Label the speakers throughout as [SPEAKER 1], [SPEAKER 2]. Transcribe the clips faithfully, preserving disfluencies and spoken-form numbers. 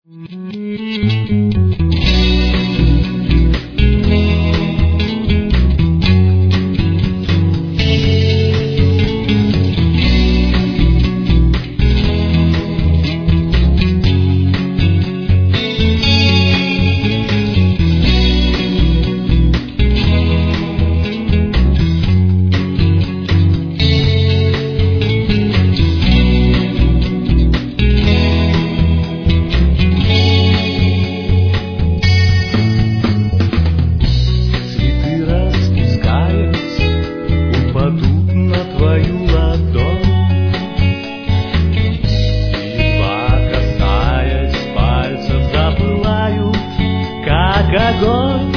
[SPEAKER 1] Огонь,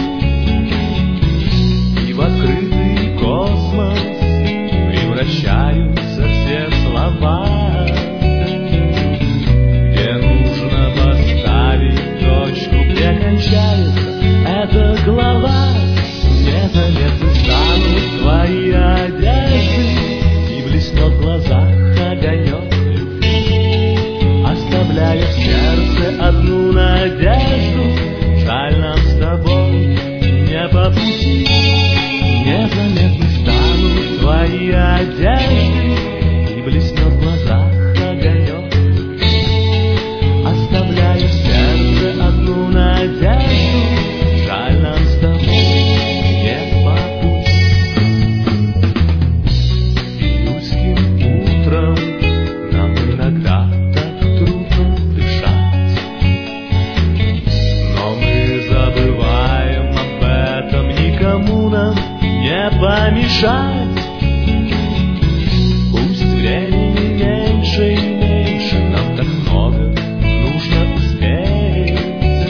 [SPEAKER 1] и в открытый космос превращаются все слова, где нужно поставить точку, где кончается эта глава. Незаметно станут твои одежды, и блеснет в глазах огонек любви, оставляя в сердце одну надежду. Жаль, нам с тобой не по пути. Незаметно станут твои одежды, и блеснет в глазах огонек любви, оставляя в сердце одну надежду. Жаль, нам с тобой не по пути. Июльским утром нам иногда так трудно дышать, но мы забываем об этом, никому нам не помешать. Пусть времени меньше и меньше, нам так много нужно успеть.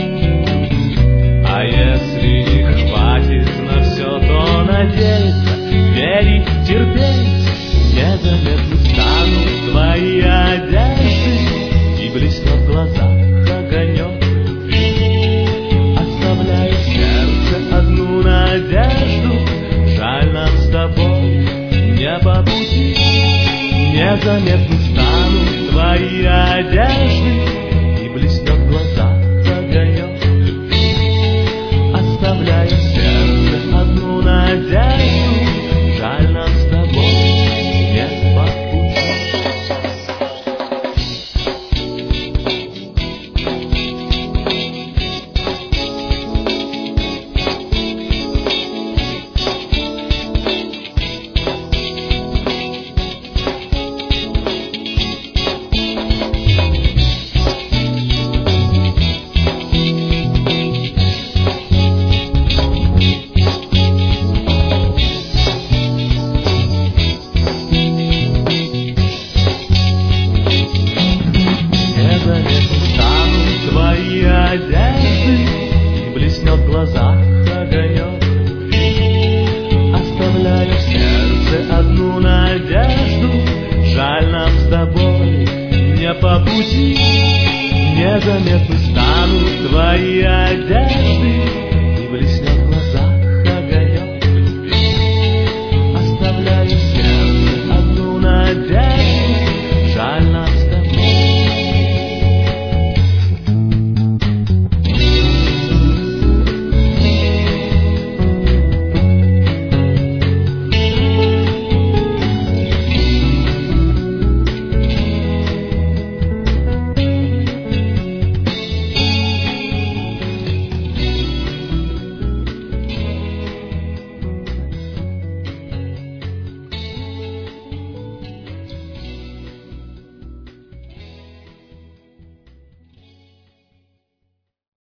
[SPEAKER 1] А если не хватит на все, то надеяться, верить, терпеть. Незаметно станут твои одежды, и блеснет в глазах огонек любви, оставляя в сердце одну надежду. Жаль, нам с тобой не по пути. Незаметно станут твои одежды, и блеснет в глазах огонек любви, оставляя в сердце одну надежду. Жаль, нам с тобой не по пути. Твои одежды, и блеснет в глазах огонек любви, оставляя в сердце одну надежду. Жаль, нам с тобой не по пути. Незаметно станут твои одежды,